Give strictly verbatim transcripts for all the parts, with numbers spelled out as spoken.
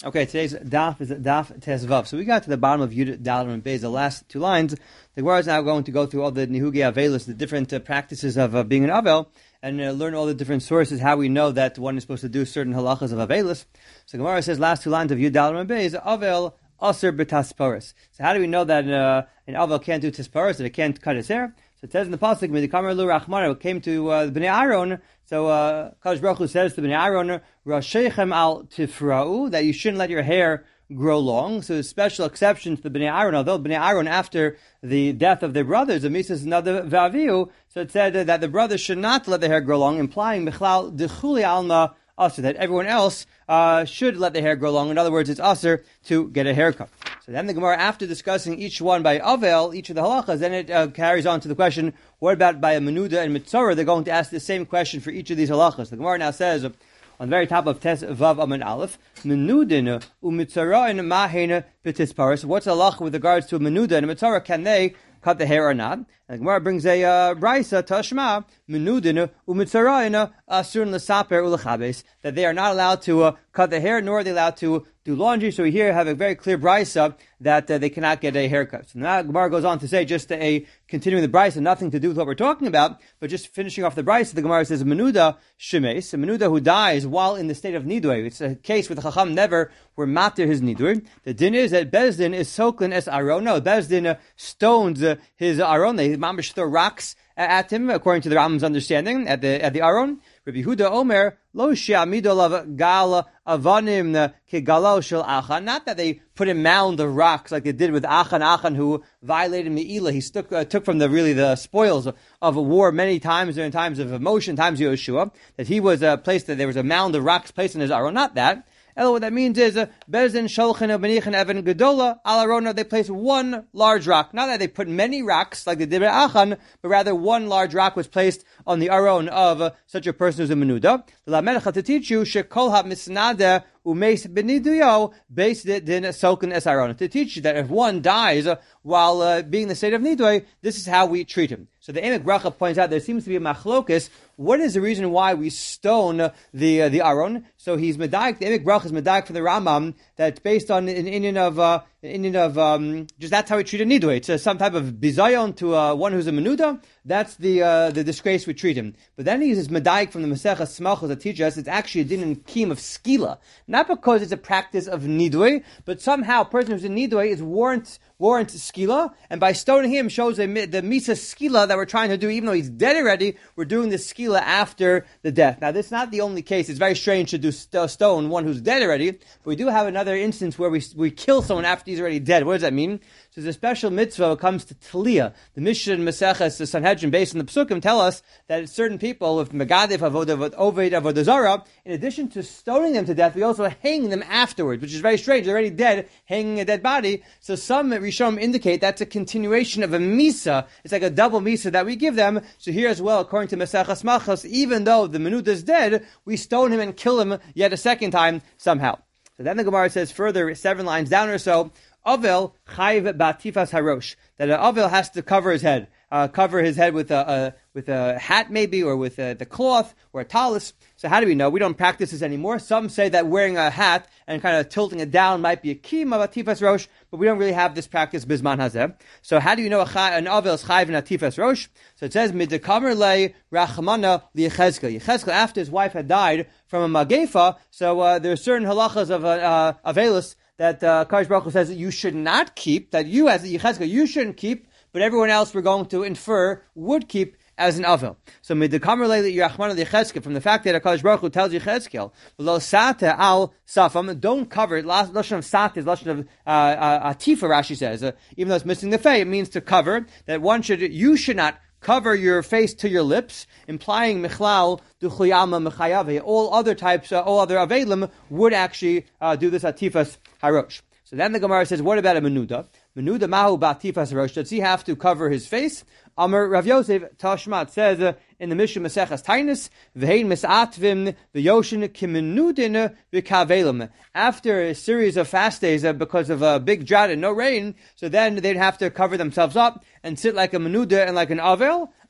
Okay, today's daf is daf tesvav. So we got to the bottom of Yud Dalet and Beis, the last two lines. The Gemara is now going to go through all the nihugi avelus, the different uh, practices of uh, being an avel, and uh, learn all the different sources, how we know that one is supposed to do certain halachas of avelus. So Gemara says, last two lines of Yud Dalet and Beis, avel aser b'tasparis. So how do we know that uh, an avel can't do tasparis, that it can't cut his hair? So it says in the pasuk, "Midikamer lu rachmana," it came to uh, the Bnei Aaron. So uh, Kadosh Baruch Hu says to Bnei Aaron, "Rasheichem al tifra'u," that you shouldn't let your hair grow long. So there's special exception to the Bnei Aaron. Although Bnei Aaron, after the death of their brothers, the Mises another Vaviu, so it said that the brothers should not let their hair grow long, implying Michlal dechuli alma aser, that everyone else uh, should let their hair grow long. In other words, it's aser to get a haircut. So then the Gemara, after discussing each one by Avel, each of the halachas, then it uh, carries on to the question, what about by a Menuda and Mitzorah? They're going to ask the same question for each of these halachas. The Gemara now says, on the very top of Tes Vav Amen Aleph, Menudin u'Mitzorah mahena b'tisparis. What's the halacha with regards to a Menuda and a Mitzorah? Can they cut the hair or not? And the Gemara brings a uh, brisa tashma menudin umitzarayna asurn l'saper u'lechabes, that they are not allowed to uh, cut the hair, nor are they allowed to do laundry. So we here have a very clear brisa that uh, they cannot get a haircut. So now the Gemara goes on to say, just a continuing the brisa, nothing to do with what we're talking about, but just finishing off the brisa, the Gemara says menuda shemes, a menuda who dies while in the state of nidui. It's a case where the chacham never were matir his nidui. The din is that Bezdin is soklin es aron. No, Bezdin uh, stones uh, his aron. They mamish throw rocks at him, according to the Rambam's understanding, at the at the aron. Rabbi Huda Omer lo she'amido lav gal avanim kegalo shel Achan. Not that they put a mound of rocks like they did with Achan. Achan, who violated Me'ilah, he took uh, took from the really the spoils of, of a war many times during times of emotion, times of Yeshua. That he was uh, placed that there was a mound of rocks placed in his aron. Not that. Elo, what that means is, Bezin, Sholchin, Benichin, Evan, Gedola, Alarona, they place one large rock. Not that they put many rocks, like they did at Achan, but rather one large rock was placed on the aron of uh, such a person who's a menuda. La Melcha to teach you, Shekol ha-misnada, umeis beniduyo, based din sokin es aron. To teach you that if one dies uh, while uh, being in the state of nidui, this is how we treat him. So the Emek Bracha points out there seems to be a machlokus. What is the reason why we stone the uh, the aron? So he's medaik. The Emek Bracha is medaik for the Rambam that's based on an Indian of uh, an Indian of um, just that's how we treat a nidui. It's uh, some type of bizayon to uh, one who's a menuda. That's the uh, the disgrace we treat him. But then he uses medaik from the Masechah Smachos that teaches us it's actually a din and keem of skila, not because it's a practice of nidui, but somehow a person who's in nidui is warrant warrant skila, and by stoning him shows the, the misa skila that we're trying to do, even though he's dead already, we're doing the skila after the death. Now, this is not the only case. It's very strange to do st- stone one who's dead already, but we do have another instance where we we kill someone after he's already dead. What does that mean? So there's a special mitzvah when it comes to Taliya. The Mishnah and Maseches, the Sanhedrin, based on the Psukim, tell us that certain people, with Megadif, Avodah, Oved, Avodah Zarah, in addition to stoning them to death, we also hang them afterwards, which is very strange. They're already dead, hanging a dead body. So some Rishonim indicate that's a continuation of a Misa. It's like a double Misa that we give them. So here as well, according to Maseches Machos, even though the Menuda is dead, we stone him and kill him yet a second time somehow. So then the Gemara says further, seven lines down or so, Avel chayv batifas harosh, that an Avel has to cover his head, uh, cover his head with a, a with a hat maybe, or with a, the cloth, or a talus. So how do we know? We don't practice this anymore. Some say that wearing a hat and kind of tilting it down might be a key of atifas rosh, but we don't really have this practice bisman hazeh. So how do you know a chay, an Avel is chayv and atifas rosh? So it says midekamer le rachmana liYechezkel. Yechezkel, after his wife had died from a magefa, so uh, there are certain halachas of uh, avelus that uh, Kadosh Baruch Hu says that you should not keep, that you as a Yechezkel, you shouldn't keep, but everyone else we're going to infer would keep as an Avel. So, midekamer leili Yerachmana Yechezkel, from the fact that Kadosh Baruch Hu tells Yechezkel, lo sata al safam, don't cover it. Lashon of sat is lashon of uh, uh, atifa. Rashi says, uh, even though it's missing the fei, it means to cover. That one should, you should not cover your face to your lips, implying michlal duchuyama mechayave. All other types, uh, all other avelim would actually uh, do this atifas harosh. So then the Gemara says, what about a menuda? Menuda mahu ba'atifas harosh. Does he have to cover his face? Amar Rav Yosef Tashmat says uh, in the Mishnah Maseches Tainus, v'hein misatvim v'yoshin kimenudin v'kavelim. After a series of fast days uh, because of a big drought and no rain, so then they'd have to cover themselves up and sit like a menuda and like an avel.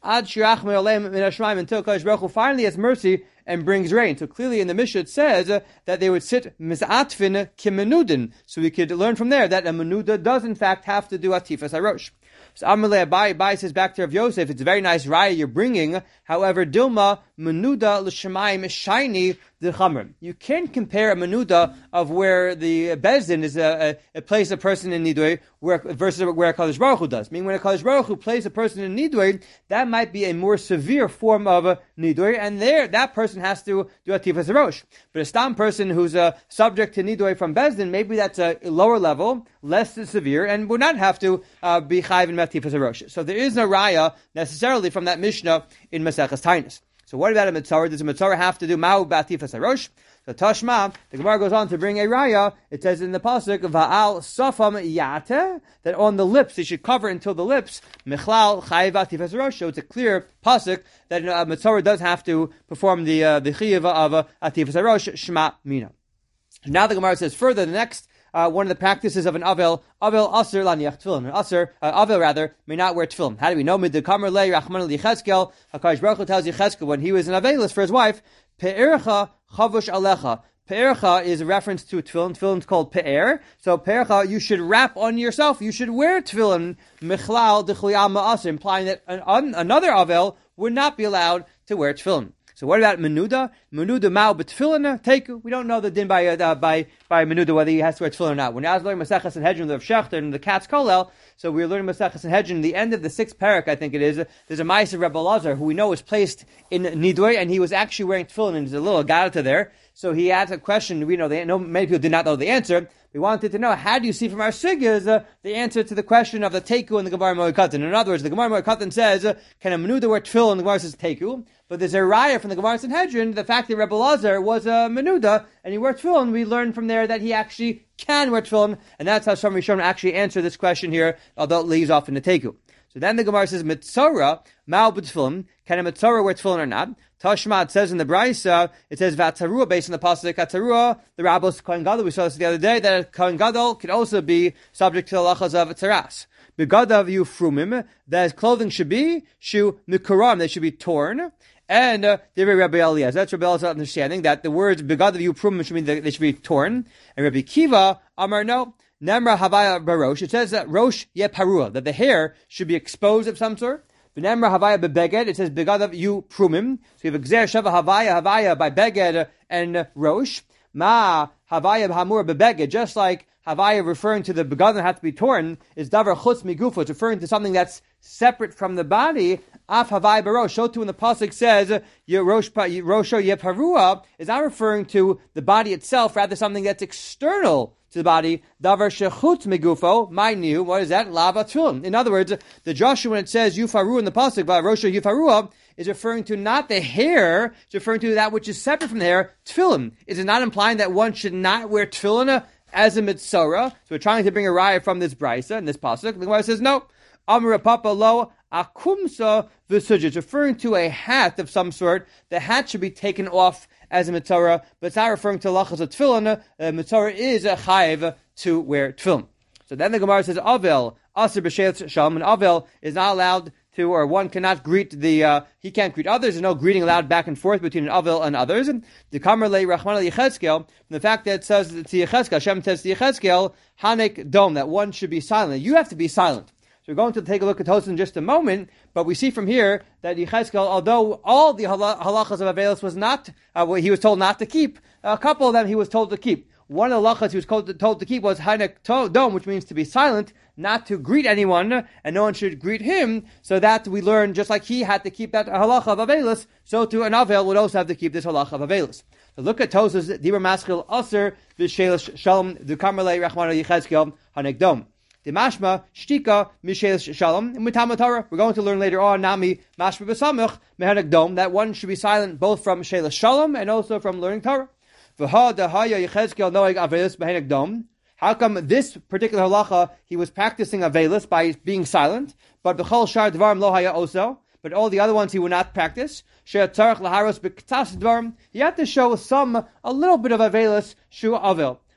Ad shirach me'olem min hashmayim, until Kadosh Baruch Hu finally has mercy and brings rain. So clearly in the Mishnah it says uh, that they would sit mizatfin kimenudin. So we could learn from there that a menuda does in fact have to do atifas harosh. So Amalei Abai, Abai says back to Rav Yosef, it's a very nice raya you're bringing. However, Dilma menuda l'shemayim shiny the chamrim. You can't compare a menuda of where the bezdin is a, a, a place a person in nidui where versus where a Kadosh Baruch Hu does. Meaning when a Kadosh Baruch Hu places a person in nidui, that might be a more severe form of a nidui, and there that person has to do a tifas harosh. But a stam person who's a subject to nidui from bezdin, maybe that's a lower level, less severe, and would not have to uh, be chayiv in tifas harosh. So there is no raya necessarily from that Mishnah in Maseches Tainis. So what about a mitzvah? Does a mitzvah have to do ma'u b'atifas harosh? So Tashma, the Gemara goes on to bring a raya. It says in the pasuk va'al safam yate, that on the lips they should cover until the lips michlal chayiv atifas harosh. So it's a clear pasuk that a mitzvah does have to perform the uh, the chiyuv of uh, atifas harosh shema mina. Now the Gemara says further, the next Uh, one of the practices of an avel, avel aser laniach tefillin. An aser, uh, avel rather, may not wear tefillin. How do we know? Mid the kamer lei rachman licheskel. Hakadosh Baruch Hu tells Yecheskel when he was an avelus for his wife, pe'ercha chavush alecha. Pe'ercha is a reference to tefillin. Tefillin is called pe'er. So pe'ercha, you should wrap on yourself. You should wear tefillin. Michlal d'chliyam ma'aser, implying that an, an, another avel would not be allowed to wear tefillin. So what about menuda? Menuda ma'u b'tefillin teku. We don't know the din by uh, by by menuda whether he has to wear tefillin or not. When I was learning Maseches Sanhedrin, the Rav Shechter and the Katz Kolel, so we were learning Maseches Sanhedrin. The end of the sixth parak, I think it is. There's a Ma'aser Rebbe Lazar who we know was placed in nidui, and he was actually wearing tefillin. And there's a little garata there. So he asked a question. We know the no, many people did not know the answer. We wanted to know, how do you see from our sigas uh, the answer to the question of the teku in the Gemara Moed Katan? In other words, the Gemara Moed Katan says, uh, can a menuda wear tefillin? And the Gemara says teku. But there's a raya from the Gemara Sanhedrin, the fact that Rebbe Lazar was a menuda, and he wore tefillin, we learn from there that he actually can wear tefillin, and that's how some Rishonim actually answer this question here, although it leaves off in the teku. So then the Gemara says, mitzora, ma'u b'tefillin, can a mitzora wear tefillin or not? Tashma, it says in the Brisa, it says Vatarua, based on the pasuk Vatarua, the Rabbos Kohen Gadol. We saw this the other day, that a Kohen Gadol could also be subject to the halachas of Tzaras. Begadav Yufrumim, that his clothing should be Shu Mikuram, they should be torn. And uh, Rabbi Eliezer, that's Rabbi Eliezer's understanding that the words Begadav Yufrumim should mean that they should be torn. And Rabbi Kiva, Amar no, Nemra Havaya Barosh, it says that Rosh Ye Parua, that the hair should be exposed of some sort. V'nemra havaya bebeged, it says begadav yu prumim. So you have gzer sheva havaya havaya by beged and rosh. Ma havaya hamur bebeged, just like havaya referring to the begadav have to be torn, is davar chutz migufa, it's referring to something that's separate from the body. Af havaya barosh, so too when the pasuk says rosho yeparua, is not referring to the body itself, rather something that's external to the body. Davar shechutz megufo, my new, what is that? Lava tefillin. In other words, the Joshua, when it says yufaru in the pasuk, rosho yufarua, is referring to not the hair, it's referring to that which is separate from the hair, tefillin. Is it not implying that one should not wear tefillin as a mitzora? So we're trying to bring a raya from this brisa, in this pasuk. The Gemara says, no. Amra papa lo akumsa v'suja. It's referring to a hat of some sort. The hat should be taken off as a mitzvah, but it's not referring to lachas of tefillin. A mitzvah is a chayiv to wear tefillin. So then the Gemara says, Avel, aser b'sheil shalom, and Avel is not allowed to, or one cannot greet the, uh, he can't greet others. There's no greeting allowed back and forth between an Avel and others. The Kamer le Rachman Yecheskel, from the fact that it says to Yecheskel, Hashem says to Yecheskel, Hanek dom, that one should be silent. You have to be silent. So we're going to take a look at Tosfos in just a moment, but we see from here that Yecheskel, although all the halachas of Avelis was not, uh, he was told not to keep, a couple of them he was told to keep. One of the halachas he was told to, told to keep was Hanek dom, which means to be silent, not to greet anyone, and no one should greet him, so that we learn, just like he had to keep that halacha of Avelis, so too an Avel would also have to keep this halacha of Avelis. So look at Tosfos, Dibur Maskil Aser, V'Sheil Shalom, the Kamerle Rachmana Yecheskel, Hanek dom. The mashma shtika mishel shalom and mitama Torah. We're going to learn later on nami mashma b'samach mehanek dom that one should be silent both from mishel shalom and also from learning Torah. V'ha dehaya Yecheskel noeg avelis mehanek dom. How come this particular halacha he was practicing avelis by being silent, but b'chol shar dvarim lo haya oso, but all the other ones he would not practice? She'atzarich laharos b'ktas dvarim. He had to show some a little bit of avelis shu avel.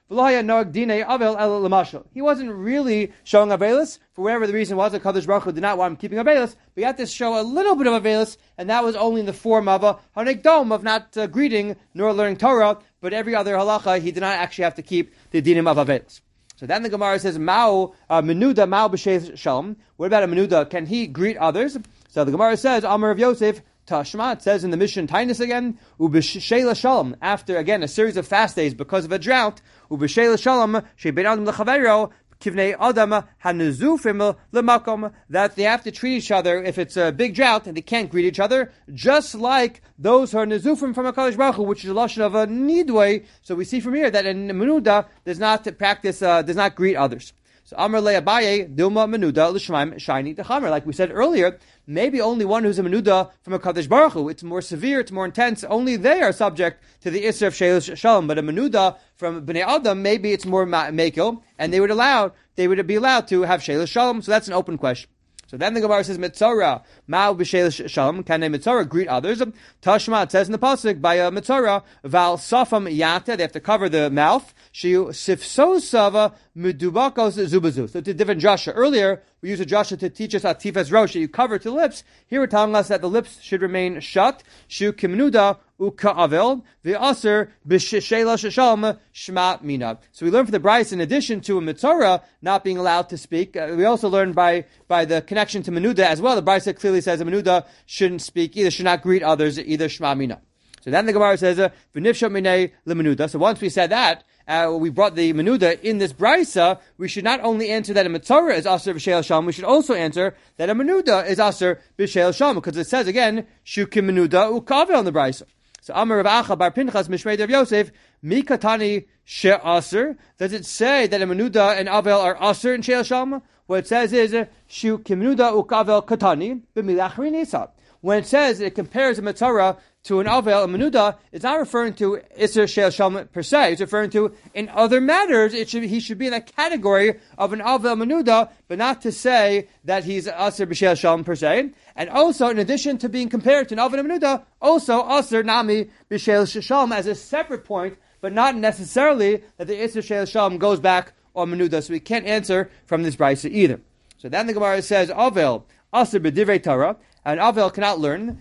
He wasn't really showing Avelis, for whatever the reason was, the Kadosh Baruch Hu did not want him keeping Avelis, but he had to show a little bit of Avelis, and that was only in the form of a Hanekdom, of not uh, greeting nor learning Torah, but every other halacha, he did not actually have to keep the dinim of Avelis. So then the Gemara says, Mao uh, menuda Mao b'shei shalom. What about a menuda? Can he greet others? So the Gemara says, Amar of Yosef, Tashma, it says in the Mishnah Tainus again, Ub'shei shalom. After, again, a series of fast days because of a drought, Ub'shei shalom, she'bein adam l'chavero, kivnei adam hanuzufim l'makom, that they have to treat each other if it's a big drought and they can't greet each other, just like those who are nuzufim from a Kadosh Baruch Hu, which is a lashon of a nidway. So we see from here that a menuda does not practice, uh, does not greet others. So Amar le Abaye, Dilma menuda l'shmaim shiny techamer. Like we said earlier, maybe only one who's a menuda from a Kadosh Baruch Hu. It's more severe, it's more intense. Only they are subject to the Isser of Sheil Shalom. But a menuda from Bnei Adam, maybe it's more mekil, and they would allow, they would be allowed to have Sheil Shalom. So that's an open question. So then the Gemara says, Mitzorah, Ma'u b'Sheil Shalom, can a Mitzorah greet others? Tashma, it says in the Pasuk, by a Mitzorah, Val Safam Yata, they have to cover the mouth, Shiu Sifsosava Medubakos Zubazu. So it's a different Joshua. Earlier, we used a Joshua to teach us Atifas Rosh, that you cover to the lips. Here we're telling us that the lips should remain shut. Shiu Kimnuda Uka'avel, the Aser b'Sheil Shalom Shma Mina. So we learn from the Bryce, in addition to a Mitzorah not being allowed to speak, uh, we also learn by, by the connection to Menuda as well. The Bryce clearly says a Menuda shouldn't speak either, should not greet others, either Shma Mina. So then the Gemara says, V'nifsha minei lemenuda. So once we said that, uh, we brought the menuda in this brisa, we should not only answer that a mitzorah is aser b'sheil shalom, we should also answer that a menuda is aser b'sheil shalom, because it says again, shukim menuda ukavel in the brisa. So Amar Rav Acha bar Pinchas Mishmei Rav Yosef Mikatani she aser. Does it say that a menuda and avel are aser in sheil shalom? What it says is shukim menuda ukavel katani b'milachrin isa. When it says it compares a mitzorah to an avel, a menuda, it's not referring to Isser Sheil Shalom per se. It's referring to, in other matters, it should he should be in that category of an avel menuda, but not to say that he's Asr B'Sheil Shalom per se. And also, in addition to being compared to an avel menuda, also Asr Nami B'Sheil Shalom as a separate point, but not necessarily that the Isser Sheil Shalom goes back on menuda. So we can't answer from this brisa either. So then the Gemara says, avel Asr B'Divrei Torah. An avel cannot learn.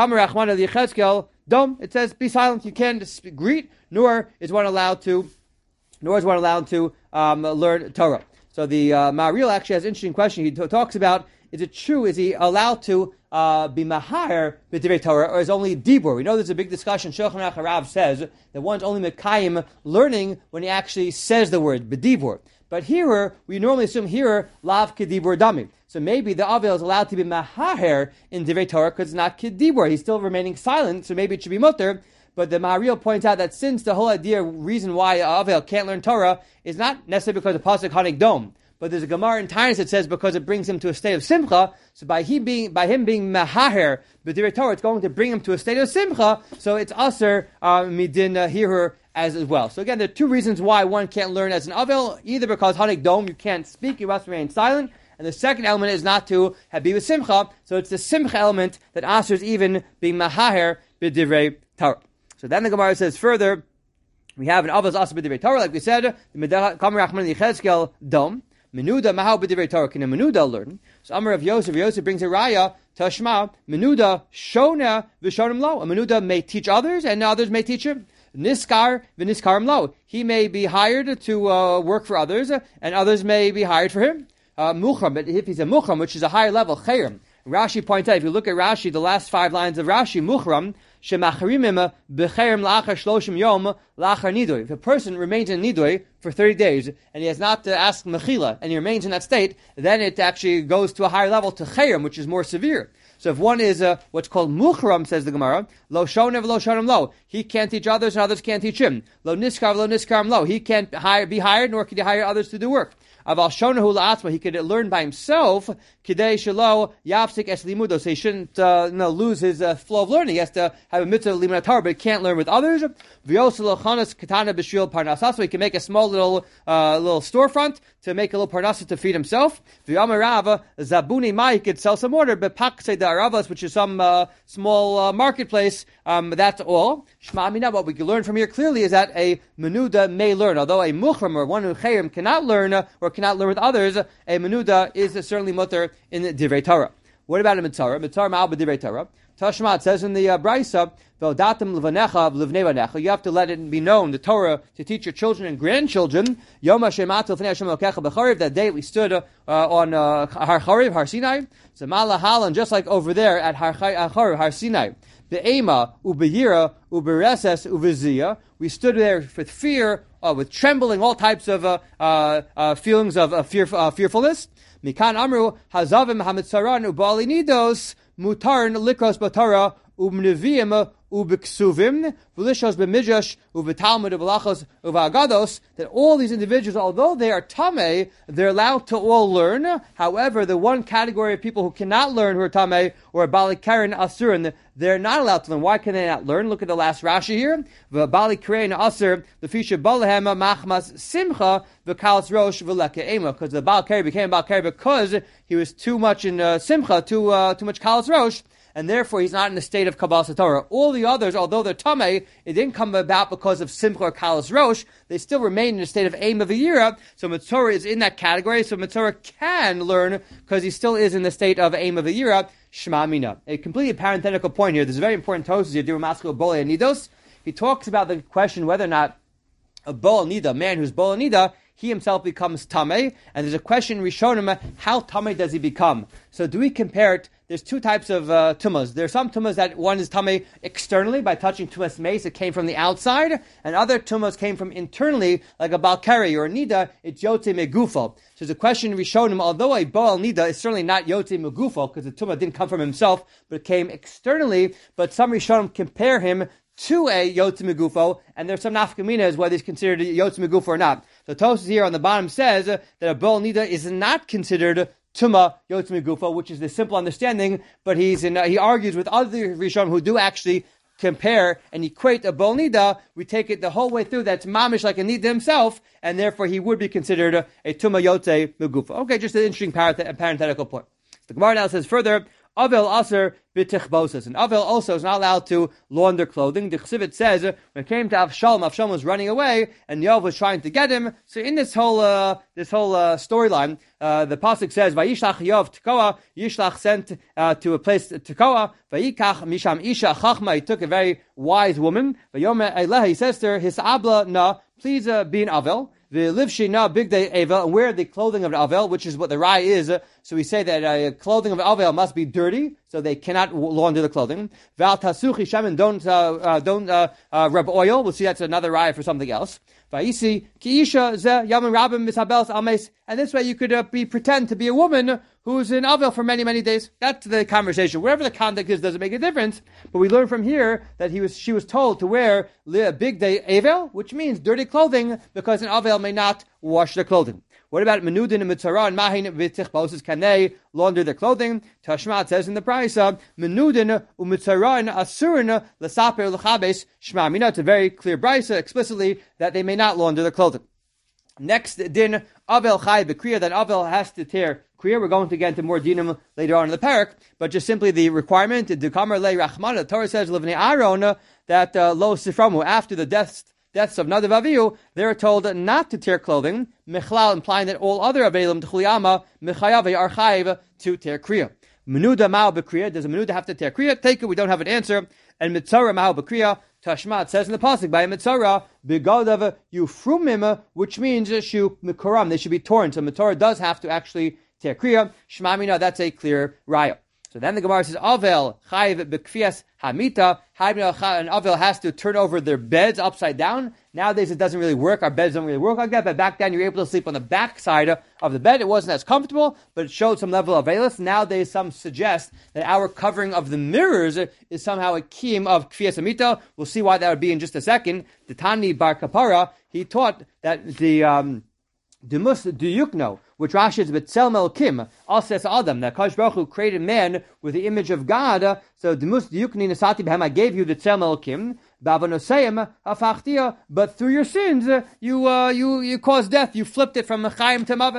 Dom. It says, be silent. You can't greet, nor is one allowed to, nor is one allowed to um, learn Torah. So the uh, Maharil actually has an interesting question. He t- talks about: is it true? Is he allowed to uh, be mahar b'divrei Torah, or is only dibur? We know there's a big discussion. Shulchan Aruch Harav says that one's only mekayim learning when he actually says the word b'dibur. But here, we normally assume here, lav kedibur dami. So maybe the avel is allowed to be mahaher in divrei Torah because it's not kedibur. He's still remaining silent, so maybe it should be mutter. But the Maharil points out that since the whole idea, reason why avel can't learn Torah is not necessarily because of pasuk hanik dom, but there's a Gemara in Tainus that says because it brings him to a state of simcha. So by he being by him being mahaher b'divrei Torah, it's going to bring him to a state of simcha. So it's aser uh, midin uh, here as as well. So again, there are two reasons why one can't learn as an avel: either because hanik dom, you can't speak, you must remain silent. And the second element is not to have be with simcha. So it's the simcha element that asers even being mahaher b'divrei Torah. So then the Gemara says further, we have an avos aser b'divrei Torah, like we said, the Medah Kamer Achman Yechezkel dom. Menuda mahau b'divrei Torah. Can a menuda learn? So Amar of Yosef, Yosef brings a raya tashma. Menuda shona v'shonim lo. A menuda may teach others, and others may teach him. Niskar v'niskarim lo. He may be hired to uh, work for others, and others may be hired for him. Uh, muchram, but if he's a muchram, which is a higher level, chayrim. Rashi points out, if you look at Rashi, the last five lines of Rashi, muchram, shemacharimim b'chayrim la'achar shloshim yom la'achar nidoy. If a person remains in nidoy for thirty days, and he has not to ask mechila, and he remains in that state, then it actually goes to a higher level, to chayrim, which is more severe. So if one is uh, what's called muchram, says the Gemara, lo shonev lo shonem lo, he can't teach others, and others can't teach him. Lo niskar lo niskarim lo, he can't hire, be hired, nor can he hire others to do work. Aval shonahu la'atzma, he could learn by himself. Kidei shelo yafsik es limudo, so he shouldn't uh, you know, lose his uh, flow of learning. He has to have a mitzvah of limunat Torah, but he can't learn with others. V'yosel chanas katana b'shul parnasah, so he can make a small little uh, little storefront to make a little parnasah to feed himself. V'yamarava zabuni mai, he could sell some water, but paksei da'aravas, which is some uh, small uh, marketplace Um, that's all. Shema Amina, what we can learn from here clearly is that a menuda may learn. Although a muchram, or one who chayrim, cannot learn, uh, or cannot learn with others, a menuda is uh, certainly mutter in the Divrei Torah. What about a mitzara? Mitzara ma'al b'divrei Torah. Tashma, it says in the uh, Brisa, V'odatem l'vanecha v'livnei vanecha. You have to let it be known, the Torah, to teach your children and grandchildren. Yom ha'shematu l'fnei Hashem Elokecha b'chariv. That day we stood uh, on uh, Har Chariv, Har Sinai. Zemala halan, just like over there at Har Chariv, Har Sinai. Be'ema u'beyira u'bereses u'viziyah. We stood there with fear, uh, with trembling, all types of uh, uh, uh, feelings of uh, fear, uh, fearfulness. Mikan amru hazavim hamitzaran u'bali nidos mutarn likros batara umnevim ubiksuvim v'lishos b'midrash u'v'talmud u'v'lachos u'v'agados. That all these individuals, although they are tamei, they're allowed to all learn. However, the one category of people who cannot learn, who are tamei or bali karen asurin, they're not allowed to learn. Why can they not learn? Look at the last Rashi here. Bali karen asur the fisha balahem machmas simcha v'kalas rosh v'leke ema. Because the bal kari became bal kari because he was too much in uh, simcha, too uh, too much kalas rosh. And therefore, he's not in a state of Kabbalah Torah. All the others, although they're Tameh, it didn't come about because of Simcha or Kalas Rosh. They still remain in a state of Aim of a Yira. So Mitzorah is in that category. So Mitzorah can learn because he still is in the state of Aim of a Yira. Shema Mina. A completely parenthetical point here. There's a very important Tosas here. Dirumaskal Bolei Nidos. He talks about the question whether or not a Bol Nida, a man who's Bol Nida, he himself becomes Tameh. And there's a question in Rishonim, how Tameh does he become? So do we compare it? There's two types of uh, tumas. There are some tumas that one is tamei externally by touching tumas mace, it came from the outside, and other tumas came from internally, like a balkari or a nida, it's yotze megufo. So there's a question in Rishonim, although a baal nida is certainly not yotze megufo, because the tumah didn't come from himself, but it came externally, but some Rishonim compare him to a yotze megufo, and there's some nafkaminas whether he's considered a yotze megufo or not. So Tosas here on the bottom says that a baal nida is not considered Tuma Yotz Megufa, which is the simple understanding, but he's in, uh, he argues with other Rishonim who do actually compare and equate a Bol Nida. We take it the whole way through, that's mamish like a Nida himself, and therefore he would be considered a, a Tuma Yotze Megufa. Okay, just an interesting parent- parenthetical point. The Gemara now says further, Avel aser b'tichbosas. And Avel also is not allowed to launder clothing. The Chsivit says, when it came to Avshalom, Avshalom was running away, and Yoav was trying to get him. So in this whole uh, this whole uh, storyline, uh, the pasuk says, Vayishlach Yoav Tekoa, Yishlach sent uh, to a place Tekoa, Vayikach Misham Isha Chachma, he took a very wise woman, Vayome Eileha, he says to her, His abla na, please uh, be an Avel. The livshi na big day avel, and wear the clothing of an avel, which is what the rai is. So we say that uh, clothing of an avel must be dirty, so they cannot launder the clothing. Val tasuchi shaman, don't uh, uh, don't uh, uh, rub oil. We'll see that's another rai for something else. Va'isi kiisha ze yamin rabim misabels almes, and this way you could uh, be pretend to be a woman who's in avel for many many days. That's the conversation. Wherever the context is, doesn't make a difference. But we learn from here that he was she was told to wear a big day avel, which means dirty clothing, because an avel may not wash their clothing. What about menudin and mitzara and mahin v'tichboses? Can they launder their clothing? Tashma says in the Brisa, menudin u'mitzara and asurin l'saper l'chabes shma mina. It's a very clear Brisa explicitly that they may not launder their clothing. Next din, avel chay b'kriya, that avel has to tear kriya. We're going to get into more dinim later on in the parak, but just simply the requirement, the kamer le rachman, the Torah says, livnei Aaron, that uh, lo siframu, after the deaths deaths of Nadav Avihu, they're told not to tear clothing, mechlal, implying that all other avelim t'chuliyama mechayave are chayiv to tear kriya. Menuda ma'al b'kriya, does a menuda have to tear kriya? Take it, we don't have an answer. And mitzara ma'al b'kriya, Tashma, says in the pasuk by a mitzara b'gadav yufrumim, which means shu mikoram, they should be torn. So mitzara does have to actually tear kriya. Shmamina, that's a clear raya. So then the Gemara says, Avel chayiv b'kfias hamita. An Avel has to turn over their beds upside down. Nowadays it doesn't really work. Our beds don't really work like that. But back then you were able to sleep on the back side of the bed. It wasn't as comfortable, but it showed some level of avelus. Nowadays some suggest that our covering of the mirrors is somehow a kiyum of kfias hamita. We'll see why that would be in just a second. The Tani Bar Kapara, he taught that the um, Demus Duyukno, which Rashi is B'Tselem Elokim, Ases Adam, that Kadosh Baruch Hu created man with the image of God. So Demus Duyukni Nasati B'Hem, I gave you the Tselem Elokim, B'Avonoseim Hafachtia, but through your sins you uh, you you caused death. You flipped it from Mechayim to Mavis.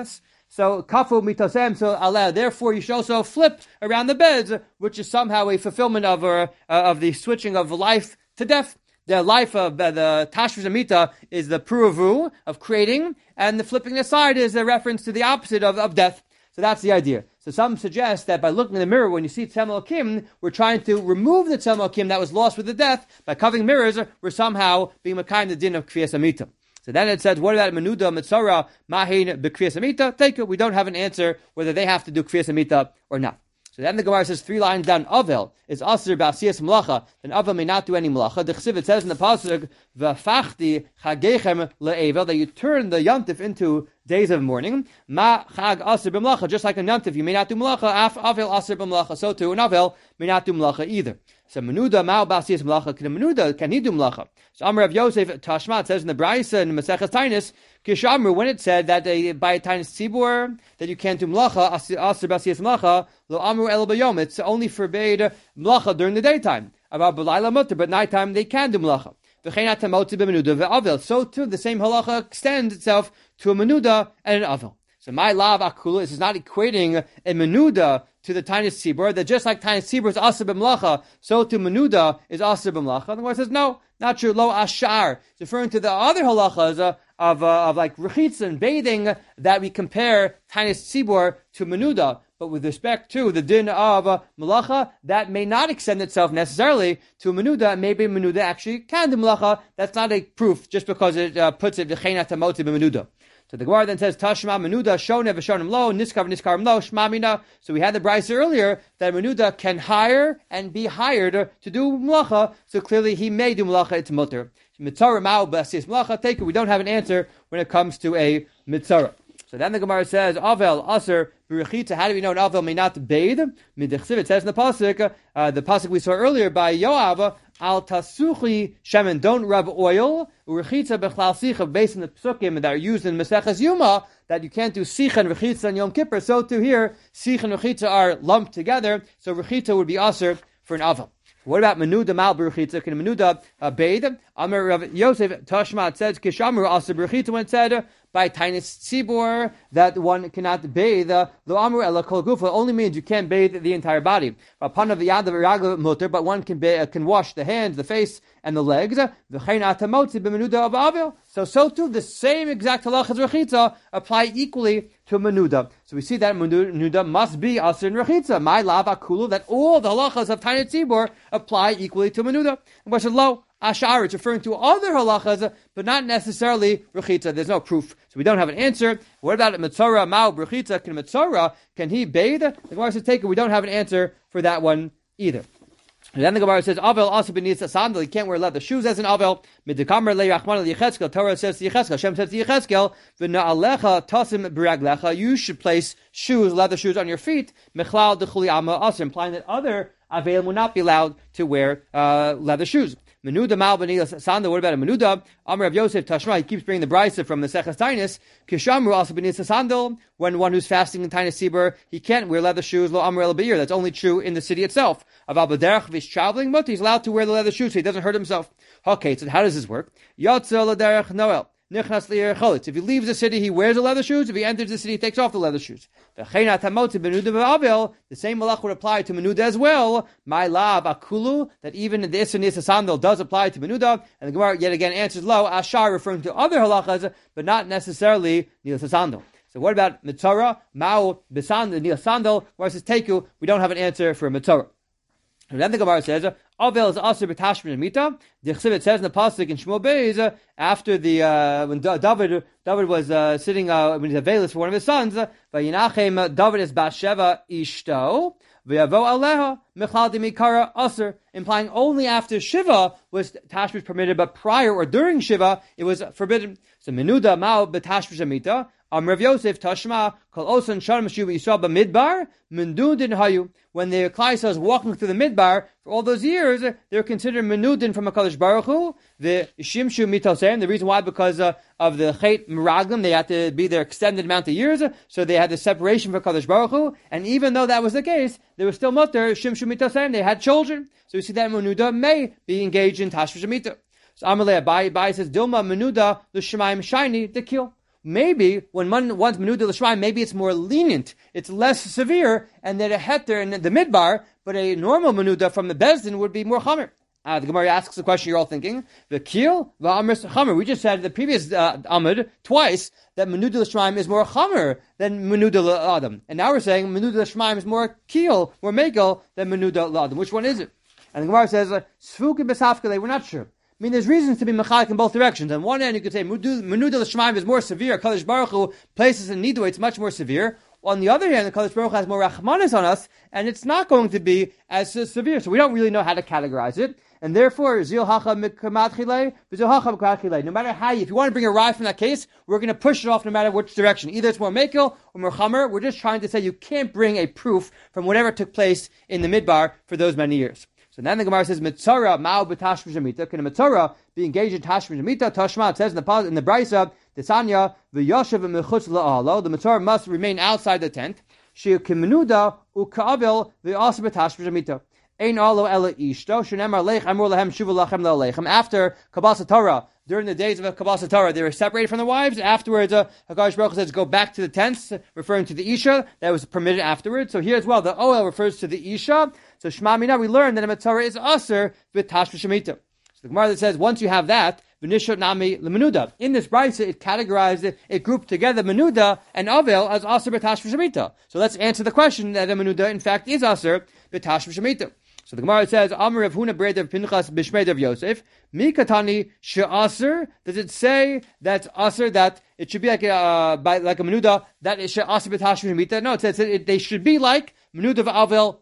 So kafu mitosem, so Allah. Therefore, you should also flip around the beds, which is somehow a fulfillment of uh, of the switching of life to death. The life of uh, the Tashmish Amita is the pruvu of creating, and the flipping aside is a reference to the opposite of, of death. So that's the idea. So some suggest that by looking in the mirror, when you see Tzem Elokim, we're trying to remove the Tzem Elokim that was lost with the death. By covering mirrors, we're somehow being Makayim the din of Kriyas Amita. So then it says, what about Menuda, Mitzara, Mahin, Bekriyas Amita? Take it. We don't have an answer whether they have to do Kriyas Amita or not. So then the Gemara says three lines down, Avel is Asir Ba'asiyas Melacha, then Avel may not do any Melacha. The Chesiv, it says in the Pasuk, V'fachti Chagechem le'Avel, that you turn the Yantif into days of mourning. Ma Chag Asir B'melacha, just like a Yantif, you may not do Melacha. Af Avel Asir B'melacha, so too an Avel may not do Melacha either. So Menuda Ma'al Ba'asiyas Melacha, can Menuda, can he do Melacha? So Amar of Yosef Tashma, it says in the Braisa in Maseches Tainus, Kishamru, when it said that uh, by a Tainus Tzibur, that you can't do Melacha, Asir Ba'asiyas Melacha, Lo Amru El B'yom, it's only forbade Melacha during the daytime. About B'layla Mutter, but nighttime they can do Melacha. V'cheinat Tamotzi B'menuda V'avel. So too, the same halacha extends itself to a Menuda and an Avel. So my lav akula is not equating a Menuda to the Tainus Tzibur, that just like Tainus Tzibur is Asir B'melacha, so to Menuda is Asir B'melacha. And the Gemara says, no, not true. Lo Ashar. It's referring to the other halachas uh, of, uh, of like Rechitza and bathing that we compare Tainus Tzibur to Menuda. But with respect to the din of uh, Melacha, that may not extend itself necessarily to Menuda. Maybe Menuda actually can do Melacha. That's not a proof just because it uh, puts it V'cheinat Tamotzi B'menuda. So the Gemara then says, Tashma Menuda Shone V'shonim Lo, Niskav Niskarim Lo, Shma Mina. So we had the Brisa earlier that Menuda can hire and be hired to do Melacha. So clearly he may do Melacha, it's Mutter. Mitzara Ma'u B'asiyas Melacha, take it. We don't have an answer when it comes to a Mitzara. So then the Gemara says, Avel, Aser, B'rechitza, how do we know an Avel may not bathe? Midechsiv, it says in the Pasuk, uh, the Pasuk we saw earlier by Yoav, Al Tasuchi Shemen, don't rub oil, Urechitza B'chlal Sicha, based on the Psukim that are used in Maseches Yuma, that you can't do Sicha and Rechitza on Yom Kippur, so too here, Sicha and Rechitza are lumped together, so Rechitza would be Aser for an Avel. What about Menuda Mal B'rechitza? Can Menuda uh, bathe? Amar Rav Yosef Tashma, it says, Kishamru Aser B'rechitza, when it said, by Tainus Tzibur, that one cannot bathe. Lo Amru Ela Kol Gufa only means you can't bathe the entire body. Upon of the Yad Ragla Mutter, but one can ba- can wash the hands, the face, and the legs. V'chein Atamotzi B'menuda of Avil. So, so too, the same exact halachas Rechitza apply equally to Menuda. So we see that Menuda must be Aser in Rechitza. My lav akulu, that all the halachas of Tainus Tzibur apply equally to Menuda. And we said, lo, Ashar, it's referring to other halachas, but not necessarily Rechitza. There's no proof. So we don't have an answer. What about Mitzora, Ma'u, Rechitza? Can Mitzora, can he bathe? The Gemara says, take it. We don't have an answer for that one either. And then the Gemara says, Avel also beneath a sandal. He can't wear leather shoes as an Avel. Midikamer le Rachman le Yecheskel. Torah says to Yecheskel. Hashem says to Yecheskel, V'na'alecha tasim b'raglecha. You should place shoes, leather shoes on your feet. Mechlal d'chuli amma asr, implying that other Avel will not be allowed to wear uh, leather shoes. Menuda mal b'nilas sandal. What about a menuda? Amar of Yosef Tashma. He keeps bringing the brisa from the Seches Tainus. Kishamru also b'nilas sandal. When one who's fasting in Tainus Tzibur, he can't wear leather shoes. Lo Amar el Beir. That's only true in the city itself. Aval b'derech, if he's traveling, but he's allowed to wear the leather shoes so he doesn't hurt himself. Okay, so how does this work? Yotzel l'derech noel. If he leaves the city, he wears the leather shoes. If he enters the city, he takes off the leather shoes. The same malach would apply to Menuda as well. My lab akulu, that even the Isser Nisa sandal does apply to Menuda. And the Gemara yet again answers lo, Ashar, referring to other halachas, but not necessarily Nisa sandal. So what about Mitzara, Ma'u, Bisandal, Nisa sandal? Where it says Teku, we don't have an answer for Mitzara. And then the Gemara says, Avel is Aser b'tashmin mita. The Chesiv says in the pasuk in Shmuel Beis, after the uh, when David David was uh, sitting uh, when he's availus for one of his sons, Vayinachem David is Bathsheva Ishto, V'yavo Aleha Mechlal Dimikara Aser, implying only after Shiva was tashmish permitted, but prior or during Shiva it was forbidden. So Menuda Ma'u b'tashmish mita. Am Rav Yosef Tashma Kol Osan Sharm Shuv Yisrael b'Midbar Mendudin Hayu. When the Klai was walking through the Midbar for all those years, they were considered Menudin from HaKadosh Baruch Hu. The Shimshu Mitosem. The reason why, because uh, of the Chet Meraglim, they had to be there extended amount of years, so they had the separation from HaKadosh Baruch Hu. And even though that was the case, they were still mutter Shimshu Mitosem. They had children, so we see that Menuda may be engaged in Tashmish Mita. So Amalei Abai Abai says Dilma Menuda L'Shemaim Shiny to kill. maybe when one, one's menuda l'shemaim, maybe it's more lenient, it's less severe, and that a heter in the midbar, but a normal menuda from the bezdin would be more chamer. Uh, the Gemara asks the question you're all thinking. The kil va'amr chamer. We just said in the previous uh, amud twice that menuda l'shemaim is more chamer than menuda l'adam, and now we're saying menuda l'shemaim is more kil, more megal than menuda l'adam. Which one is it? And the Gemara says sfukim besafkele. We're not sure. I mean, there's reasons to be mechalik in both directions. On one end, you could say menuda l'shemaim is more severe. Kadosh Baruch Hu places in nidui, it's much more severe. On the other hand, the Kadosh Baruch Hu has more rachmanis on us, and it's not going to be as uh, severe. So we don't really know how to categorize it. And therefore, zil hacha mikamat chilei, zil hacha mikamat chilei. No matter how, you, if you want to bring a rye from that case, we're going to push it off no matter which direction. Either it's more mekel or more chamer. We're just trying to say you can't bring a proof from whatever took place in the midbar for those many years. So then the Gemara says, Mitzara ma'u b'tashmish amita. Can a Mitzara be engaged in tashmish amita? Tashma, it says in the, in the Brisa, Tisanya, v'yoshev v'mechutz la'alo. The Mitzara must remain outside the tent. She kimenuda u'ka'avel v'yoshev b'tashmish amita. Ein alo ela ishto. Shenemar leich amur lahem shuvu lachem la'alechem. After Kabbalah Torah, during the days of Kabbalah Torah, they were separated from the wives. Afterwards, uh, HaKadosh Baruch Hu says, go back to the tents, referring to the Isha. That was permitted afterwards. So here as well, the Oel refers to the Isha. So Shema Mina, we learned that a Mitzara is Aser with Tashmish Shemitah. So the Gemara that says, once you have that, V'nishot Nami L'Menuda. In this Brisa, it categorized, it, it grouped together Menuda and Avel as Aser b'Tashmish Shemitah. So let's answer the question that a Menuda, in fact, is Aser b'Tashmish Shemitah. So the Gemara says, Amar Rav Huna B'Reid of Pinchas B'Shmeid of Yosef, Mikatani She'aser. Does it say that's Aser, that it should be like a, uh, by, like a Menuda, that is She'aser b'Tashmish Shemitah? No, it says it, they should be like Menuda v'Avel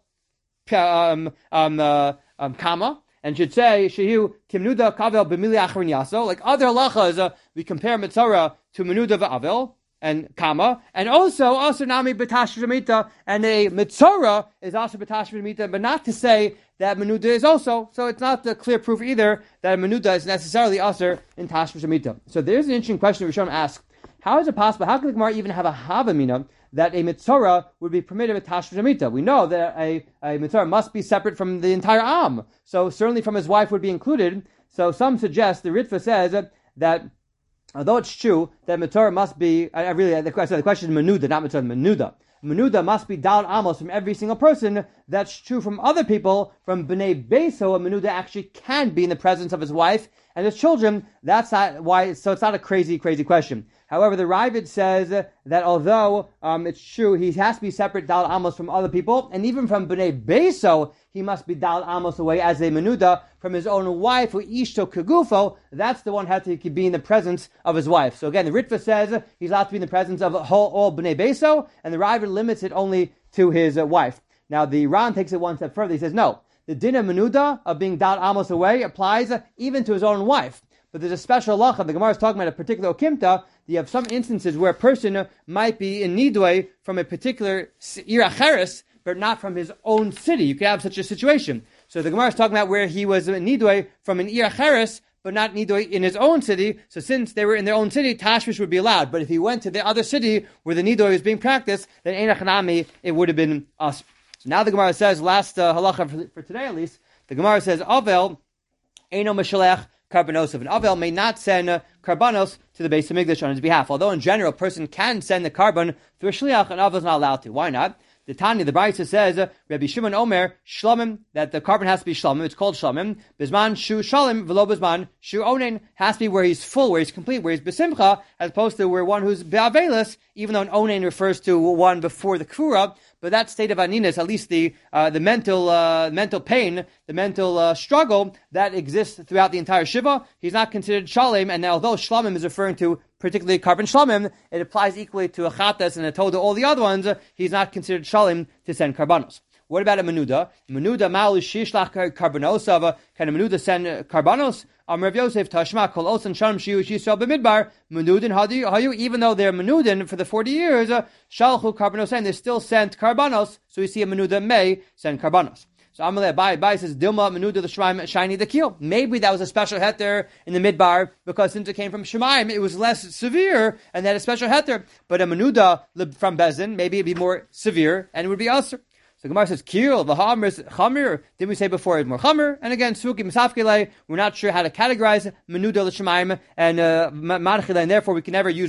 um, um, uh, um, Kama, and should say Shehu Kimnuda Kavel B'Mili Achrin Yaso. Like other halachas, uh, we compare Mitzara to Menuda v'Avel and Kama, and also also Nami B'Tashmish Shemitah, and a Mitzara is also B'Tashmish Shemitah, but not to say that Menuda is also. So it's not the clear proof either that a Menuda is necessarily Aser in Tashmish Shemitah. So there's an interesting question we should ask. How is it possible? How can the Gemara even have a Havamina that a Mitzara would be permitted with Tashmish Shemitah? We know that a, a Mitzara must be separate from the entire Am. So certainly from his wife would be included. So some suggest, the Ritva says that although it's true that Mitzara must be, I really, the question, the question is Menuda, not Mitzara, Menuda. Menuda must be Dal Amos from every single person. That's true from other people. From Bnei Beso, a Menuda actually can be in the presence of his wife and his children. That's not why, so it's not a crazy, crazy question. However, the Ravid says that although um, it's true, he has to be separate Dal Amos from other people, and even from Bnei Beso, he must be Dal Amos away as a Menuda from his own wife, who Ishto Kagufo. That's the one who has to be in the presence of his wife. So again, the Ritva says he's allowed to be in the presence of all, all Bnei Beso, and the Ravid limits it only to his uh, wife. Now, the Ran takes it one step further. He says, no, the din of Menuda, of being Dal Amos away, applies uh, even to his own wife. But there's a special halacha. The Gemara is talking about a particular okimta. You have some instances where a person might be in nidui from a particular ir acheres, but not from his own city. You could have such a situation. So the Gemara is talking about where he was in nidui from an ir acheres, but not nidui in his own city. So since they were in their own city, tashmish would be allowed. But if he went to the other city where the nidui was being practiced, then einach hanami, it would have been us. So now the Gemara says, last uh, halacha for, for today at least, the Gemara says, Avel eino meshalech Karbanos of an Avel may not send uh, Karbanos to the base of Migdash on his behalf. Although in general, a person can send the carbon through a Shliach, an Avel is not allowed to. Why not? The Tanya, the Brisa says, uh, Rabbi Shimon Omer, Shlomim, that the carbon has to be Shlomim. It's called Shlomim. Bizman Shu Shalim, Velo Bizman Shu Onen, has to be where he's full, where he's complete, where he's Besimcha, as opposed to where one who's Be'avelis, even though an Onen refers to one before the Kura. But that state of aninus, at least the uh, the mental uh, mental pain, the mental uh, struggle that exists throughout the entire shiva, he's not considered shalom. And now, although shlamim is referring to particularly carbon shlamim, it applies equally to a chatas and a toda, all the other ones. He's not considered shalom to send karbanos. What about a menuda? Menuda ma'al shishlach karbanos. Can a menuda send karbanos? Um, Rav Yosef Tashma Kol Osan Shalom Shiu Yisrael B'Midbar Menudin Hayu. Even though they're menudin for the forty years, Shalchu Karbanos, and they still sent karbanos. So we see a menuda may send karbanos. So Amalei Abai Abai says Dilma Menuda the Shemaim Shiny the Keel. Maybe that was a special heter in the midbar because since it came from Shemaim, it was less severe and they had a special heter. But a menuda from Bezin, maybe it'd be more severe and it would be usher. So Gemara says, Kil, the Chamir, didn't we say before it's more Chamir? And again, Suki Misafkele, we're not sure how to categorize Menuda l'Shemaim and uh, Marchile, and therefore we can never use that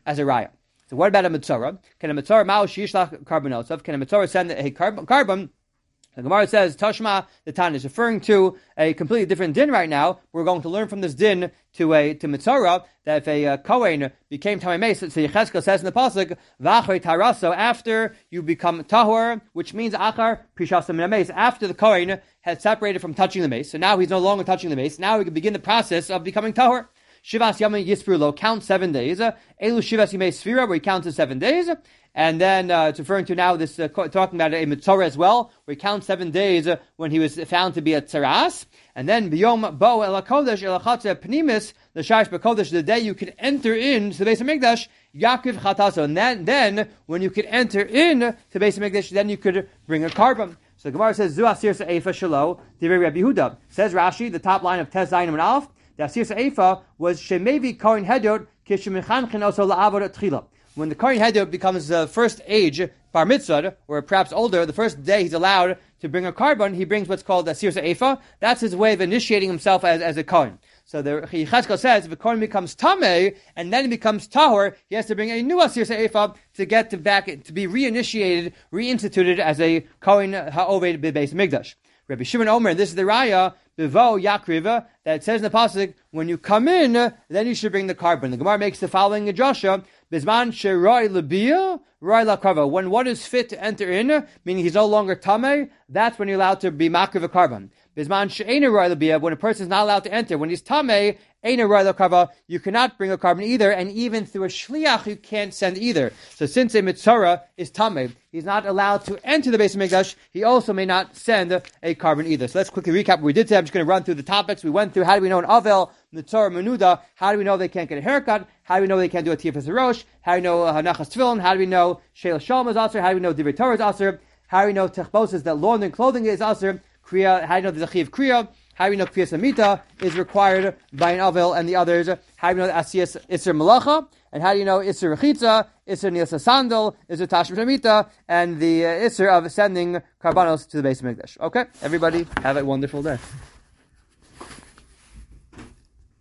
as a raya. So what about a mitzvah? Can a mitzvah ma'o sheishlach karbonosov? Can a mitzvah send a carbon? carbon The Gemara says, Tashma, the Tan is referring to a completely different din right now. We're going to learn from this din to a to Mitzorah that if a uh, Kohen became Tamei Meis, so Yechezkel says in the Pasuk, V'achrei Taraso, after you become Tahor, which means Achar Prishasa Min HaMeis, after the Kohen has separated from touching the mace, so now he's no longer touching the mace, now we can begin the process of becoming Tahor. Shivas Yamin Yisfru Lo, count seven days. Elu Shivas Yimei Sfira, where he counts seven days. And then uh, it's referring to now this, uh, talking about a Mitzorah as well, where he counts seven days uh, when he was found to be a Tzaras. And then B'yom Bo El HaKodesh El HaChatze Pnimis, the Shaish B'Kodesh, the day you can enter into the Beis HaMikdash, Yaakov Chataso. And then, then, when you could enter in to the Beis HaMikdash, then you could bring a carbon. So the Gemara says, Zu Asir Sa'efa Shalo, Divrei Rabbi Yehuda. Says Rashi, the top line of Tes Zayin and Aleph, the Asir Sa'efa was Shemevi Kohen Hedot Kishemichanchen Oso La'avod Tchila. When the Kohen Hedot becomes the first age, bar mitzvah, or perhaps older, the first day he's allowed to bring a carbon, he brings what's called a Asir Sa'efa. That's his way of initiating himself as, as a Kohen. So the Yechezkel says, if a Kohen becomes Tameh, and then he becomes Tahor, he has to bring a new Asir Sa'efa to get to back, to be reinitiated, reinstituted as a Kohen Ha'oved B'Beis Mikdash. Rabbi Shimon Omer, this is the Raya, Bivo Yakriva, that says in the Pasuk, when you come in, then you should bring the carbon. The Gemara makes the following Joshua, Bizman Sheroi Lebia, Roi Lakrava. When what is fit to enter in, meaning he's no longer Tameh, that's when you're allowed to be Makriv a carbon. Bizman She'ena Roi Lebia, when a person is not allowed to enter, when he's Tameh, Eina Roi Lakrava, you cannot bring a carbon either, and even through a Shliach you can't send either. So since a Mitzorah is Tameh, he's not allowed to enter the Beis HaMikdash, he also may not send a carbon either. So let's quickly recap what we did today. I'm just going to run through the topics we went through. How do we know an Avel, Mitzorah, Menuda? How do we know they can't get a haircut? How do we know they can't do a Tifas Rosh? How do we know Hanachas Tefillin? How do we know Sheila Shalom is Aser? How do we know Divrei Torah is Aser? How do we know Techbos that lawn and clothing is Aser? Kriya, how do we know the Zachi of Kriya? How do we know Kriyas Amita is required by an Avel and the others? How do we know that Asiyas Isser Malacha? And how do you know Isser Rechitza, Isser Nilsa Sandal, Isser Tashmish Amita, and the uh, Isser of sending Karbanos to the Beis HaMikdash? Okay, everybody, have a wonderful day.